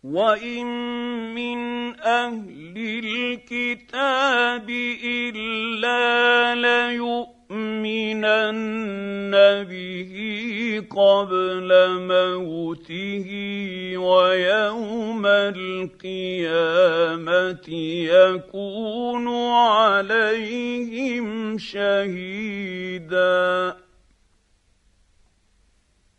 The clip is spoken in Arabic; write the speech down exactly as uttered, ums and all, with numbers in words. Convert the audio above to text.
وان من اهل الكتاب الا ليؤمنن به قبل موته ويوم القيامه يكون عليهم شهيدا.